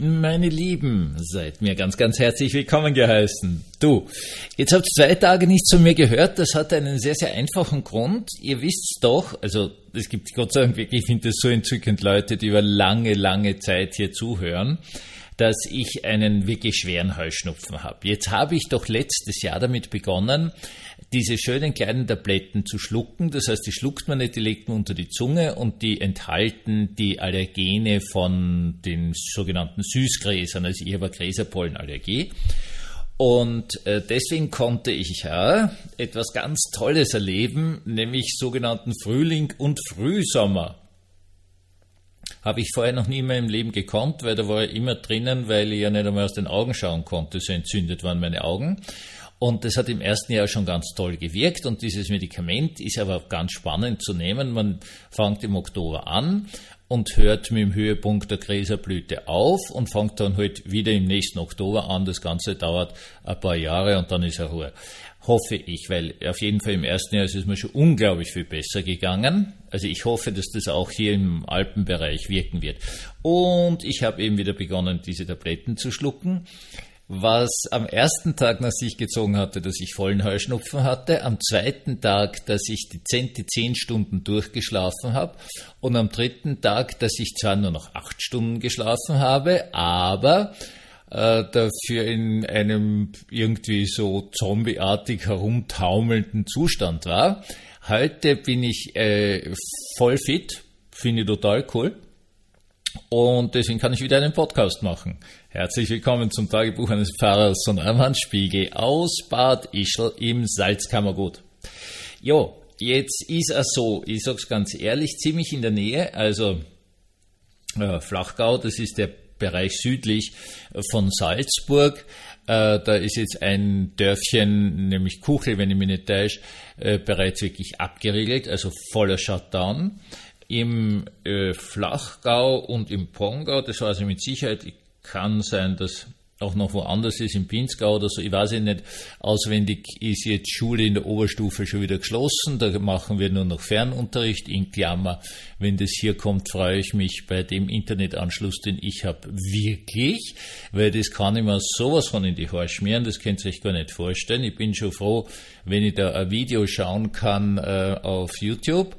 Meine Lieben, seid mir ganz, ganz herzlich willkommen geheißen. Du, jetzt habt ihr 2 Tage nichts von mir gehört. Das hat einen sehr, sehr einfachen Grund. Ihr wisst doch, also es gibt Gott sei Dank wirklich, ich finde das so entzückend, Leute, die über lange, lange Zeit hier zuhören, dass ich einen wirklich schweren Heuschnupfen habe. Jetzt habe ich doch letztes Jahr damit begonnen, diese schönen kleinen Tabletten zu schlucken. Das heißt, die schluckt man nicht, die legt man unter die Zunge und die enthalten die Allergene von den sogenannten Süßgräsern. Also ich habe eine Gräserpollenallergie. Und deswegen konnte ich etwas ganz Tolles erleben, nämlich sogenannten Frühling und Frühsommer. Habe ich vorher noch nie in meinem Leben gekonnt, weil da war ich immer drinnen, weil ich ja nicht einmal aus den Augen schauen konnte, so entzündet waren meine Augen. Und das hat im ersten Jahr schon ganz toll gewirkt und dieses Medikament ist aber ganz spannend zu nehmen. Man fängt im Oktober an und hört mit dem Höhepunkt der Gräserblüte auf und fängt dann halt wieder im nächsten Oktober an. Das Ganze dauert ein paar Jahre und dann ist Ruhe. Hoffe ich, weil auf jeden Fall im ersten Jahr ist es mir schon unglaublich viel besser gegangen. Also ich hoffe, dass das auch hier im Alpenbereich wirken wird. Und ich habe eben wieder begonnen, diese Tabletten zu schlucken. Was am ersten Tag nach sich gezogen hatte, dass ich vollen Heuschnupfen hatte, am zweiten Tag, dass ich dezente 10 Stunden durchgeschlafen habe und am dritten Tag, dass ich zwar nur noch 8 Stunden geschlafen habe, aber dafür in einem irgendwie so zombieartig herumtaumelnden Zustand war. Heute bin ich voll fit, finde ich total cool. Und deswegen kann ich wieder einen Podcast machen. Herzlich willkommen zum Tagebuch eines Pfarrers von Armand Spiegel aus Bad Ischl im Salzkammergut. Jo, jetzt ist es so, ich sag's ganz ehrlich, ziemlich in der Nähe, also Flachgau, das ist der Bereich südlich von Salzburg. Da ist jetzt ein Dörfchen, nämlich Kuchel, wenn ich mich nicht täusche, bereits wirklich abgeriegelt, also voller Shutdown. Im Flachgau und im Pongau, das weiß ich mit Sicherheit, kann sein, dass auch noch woanders ist, im Pinzgau oder so, ich weiß nicht, auswendig ist jetzt Schule in der Oberstufe schon wieder geschlossen, da machen wir nur noch Fernunterricht, in Klammer, wenn das hier kommt, freue ich mich bei dem Internetanschluss, den ich habe, wirklich, weil das kann ich mir sowas von in die Haare schmieren, das könnt ihr euch gar nicht vorstellen, ich bin schon froh, wenn ich da ein Video schauen kann auf YouTube.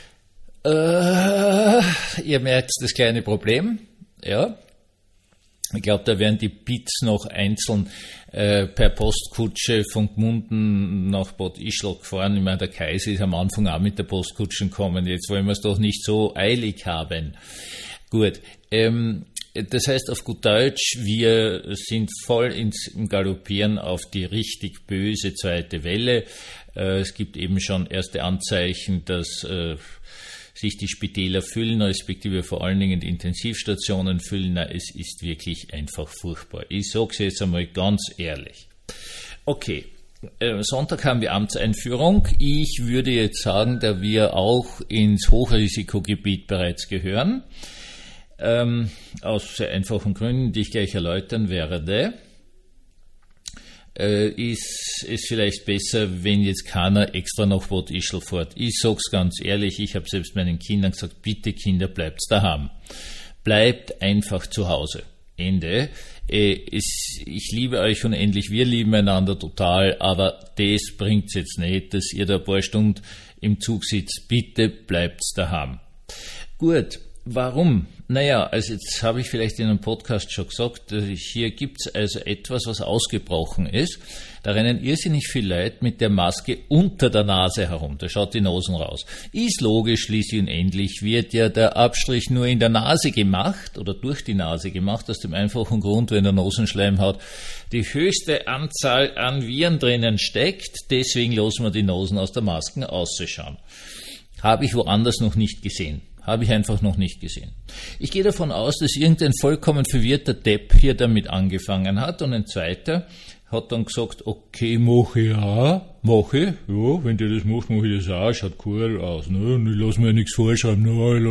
Ihr merkt das kleine Problem, ja. Ich glaube, da werden die Bits noch einzeln per Postkutsche von Gmunden nach Bad Ischl gefahren. Ich meine, der Kaiser ist am Anfang auch mit der Postkutsche gekommen. Jetzt wollen wir es doch nicht so eilig haben. Gut, das heißt auf gut Deutsch, wir sind voll im Galoppieren auf die richtig böse zweite Welle. Es gibt eben schon erste Anzeichen, dass sich die Spitäler füllen, respektive vor allen Dingen die Intensivstationen füllen. Na, es ist wirklich einfach furchtbar. Ich sage es jetzt einmal ganz ehrlich. Okay, Sonntag haben wir Amtseinführung. Ich würde jetzt sagen, da wir auch ins Hochrisikogebiet bereits gehören, aus sehr einfachen Gründen, die ich gleich erläutern werde, ist es vielleicht besser, wenn jetzt keiner extra nach Bad Ischl fährt. Ich sag's ganz ehrlich, ich habe selbst meinen Kindern gesagt, bitte Kinder, bleibt daheim. Bleibt einfach zu Hause. Ende. Ich liebe euch unendlich, wir lieben einander total, aber das bringt's jetzt nicht, dass ihr da ein paar Stunden im Zug sitzt. Bitte bleibt daheim. Gut. Warum? Naja, also jetzt habe ich vielleicht in einem Podcast schon gesagt, hier gibt's also etwas, was ausgebrochen ist. Da rennen irrsinnig viele Leute mit der Maske unter der Nase herum. Da schaut die Nosen raus. Ist logisch, schließlich und endlich wird ja der Abstrich nur in der Nase gemacht oder durch die Nase gemacht, aus dem einfachen Grund, wenn der Nosenschleimhaut die höchste Anzahl an Viren drinnen steckt. Deswegen lassen wir die Nosen aus der Maske ausschauen. Habe ich woanders noch nicht gesehen. Habe ich einfach noch nicht gesehen. Ich gehe davon aus, dass irgendein vollkommen verwirrter Depp hier damit angefangen hat und ein zweiter hat dann gesagt, okay, mache ich, ja, wenn der das macht, mache ich das auch, schaut cool aus, ne, und ich lasse mir nichts vorschreiben,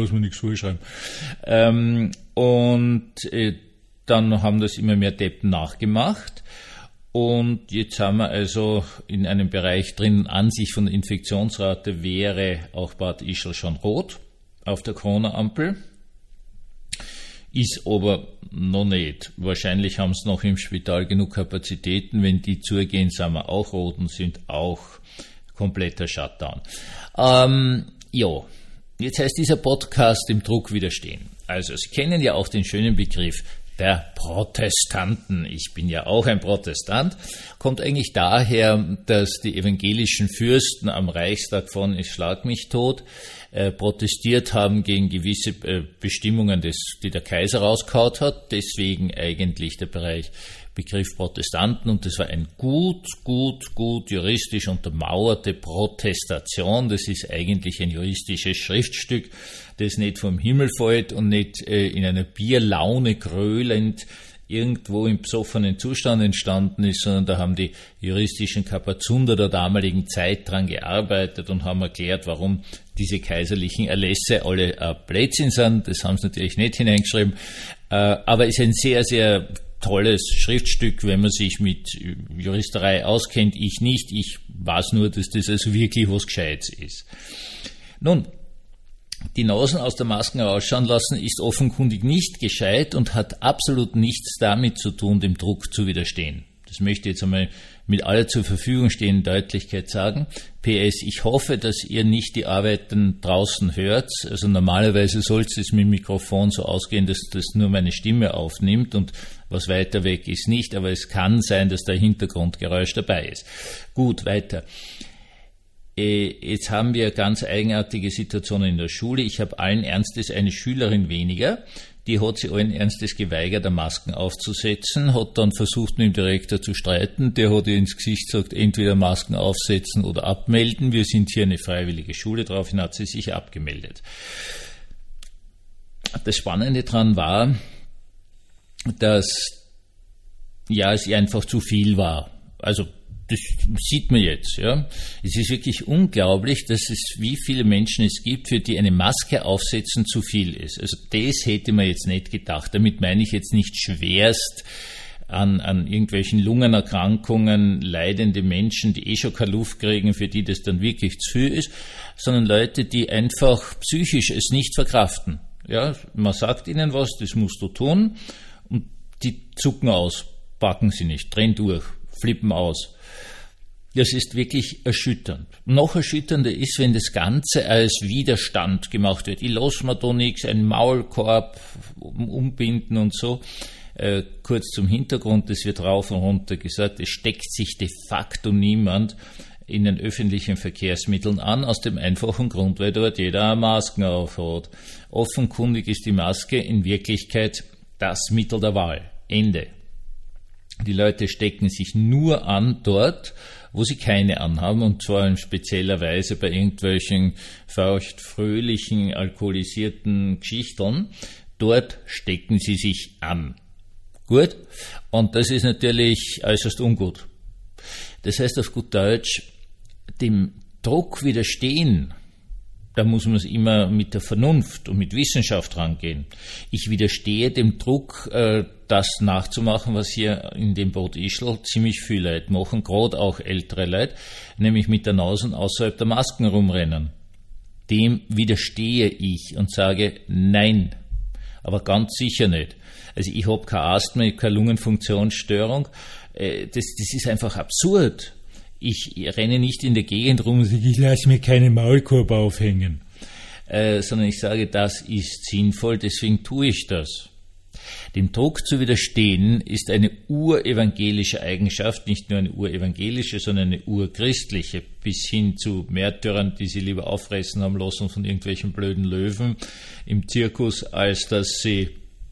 dann haben das immer mehr Deppen nachgemacht. Und jetzt haben wir also in einem Bereich drin, an sich von der Infektionsrate wäre auch Bad Ischl schon rot auf der Corona-Ampel. ist aber noch nicht. Wahrscheinlich haben sie noch im Spital genug Kapazitäten. Wenn die zugehen, sind wir auch rot und sind auch kompletter Shutdown. Ja, jetzt heißt dieser Podcast dem Druck widerstehen. Also Sie kennen ja auch den schönen Begriff der Protestanten. Ich bin ja auch ein Protestant. Kommt eigentlich daher, dass die evangelischen Fürsten am Reichstag von Ich schlag mich tot protestiert haben gegen gewisse Bestimmungen, die der Kaiser rausgehauen hat. Deswegen eigentlich der Begriff Protestanten, und das war ein gut juristisch untermauerte Protestation. Das ist eigentlich ein juristisches Schriftstück, das nicht vom Himmel fällt und nicht in einer Bierlaune gröhlend irgendwo im besoffenen Zustand entstanden ist, sondern da haben die juristischen Kapazunder der damaligen Zeit dran gearbeitet und haben erklärt, warum diese kaiserlichen Erlässe alle Blödsinn sind. Das haben sie natürlich nicht hineingeschrieben, aber es ist ein sehr, sehr tolles Schriftstück, wenn man sich mit Juristerei auskennt. Ich nicht, ich weiß nur, dass das also wirklich was Gescheites ist. Nun, die Nasen aus der Masken rausschauen lassen ist offenkundig nicht gescheit und hat absolut nichts damit zu tun, dem Druck zu widerstehen. Das möchte ich jetzt einmal mit aller zur Verfügung stehenden Deutlichkeit sagen. PS, ich hoffe, dass ihr nicht die Arbeiten draußen hört. Also normalerweise sollte es mit dem Mikrofon so ausgehen, dass das nur meine Stimme aufnimmt und was weiter weg ist nicht, aber es kann sein, dass da Hintergrundgeräusch dabei ist. Gut, weiter. Jetzt haben wir ganz eigenartige Situationen in der Schule. Ich habe allen Ernstes eine Schülerin weniger, die hat sich allen Ernstes geweigert, Masken aufzusetzen, hat dann versucht, mit dem Direktor zu streiten. Der hat ihr ins Gesicht gesagt, entweder Masken aufsetzen oder abmelden. Wir sind hier eine freiwillige Schule, daraufhin hat sie sich abgemeldet. Das Spannende daran war, dass es ihr einfach zu viel war. Also das sieht man jetzt, ja. Es ist wirklich unglaublich, dass es, wie viele Menschen es gibt, für die eine Maske aufsetzen zu viel ist. Also das hätte man jetzt nicht gedacht. Damit meine ich jetzt nicht schwerst an irgendwelchen Lungenerkrankungen leidende Menschen, die schon keine Luft kriegen, für die das dann wirklich zu viel ist, sondern Leute, die einfach psychisch es nicht verkraften. Ja, man sagt ihnen was, das musst du tun, und die zucken aus, packen sie nicht, drehen durch, flippen aus. Das ist wirklich erschütternd. Noch erschütternder ist, wenn das Ganze als Widerstand gemacht wird. Ich lasse mir da nichts, einen Maulkorb umbinden und so. Kurz zum Hintergrund, das wird rauf und runter gesagt, es steckt sich de facto niemand in den öffentlichen Verkehrsmitteln an, aus dem einfachen Grund, weil dort jeder eine Maske aufhat. Offenkundig ist die Maske in Wirklichkeit das Mittel der Wahl. Ende. Die Leute stecken sich nur an dort, wo sie keine anhaben, und zwar in spezieller Weise bei irgendwelchen feuchtfröhlichen, alkoholisierten Geschichten. Dort stecken sie sich an. Gut? Und das ist natürlich äußerst ungut. Das heißt auf gut Deutsch, dem Druck widerstehen, da muss man es immer mit der Vernunft und mit Wissenschaft rangehen. Ich widerstehe dem Druck, das nachzumachen, was hier in dem Bad Ischl ziemlich viele Leute machen, gerade auch ältere Leute, nämlich mit der Nase außerhalb der Masken rumrennen. Dem widerstehe ich und sage nein, aber ganz sicher nicht. Also ich habe kein Asthma, keine Lungenfunktionsstörung. Das ist einfach absurd. Ich renne nicht in der Gegend rum und sage, ich lasse mir keinen Maulkorb aufhängen, sondern ich sage, das ist sinnvoll, deswegen tue ich das. Dem Druck zu widerstehen ist eine urevangelische Eigenschaft, nicht nur eine urevangelische, sondern eine urchristliche, bis hin zu Märtyrern, die sie lieber auffressen haben lassen von irgendwelchen blöden Löwen im Zirkus, als dass sie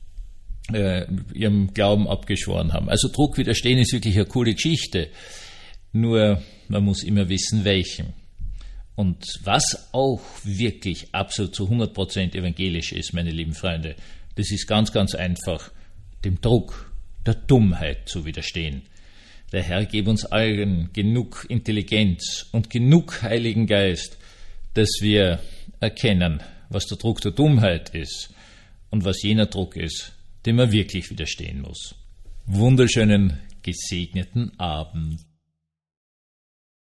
ihrem Glauben abgeschworen haben. Also Druck widerstehen ist wirklich eine coole Geschichte. Nur, man muss immer wissen, welchen. Und was auch wirklich absolut zu 100% evangelisch ist, meine lieben Freunde, das ist ganz, ganz einfach, dem Druck der Dummheit zu widerstehen. Der Herr gebe uns allen genug Intelligenz und genug Heiligen Geist, dass wir erkennen, was der Druck der Dummheit ist und was jener Druck ist, dem man wirklich widerstehen muss. Wunderschönen, gesegneten Abend.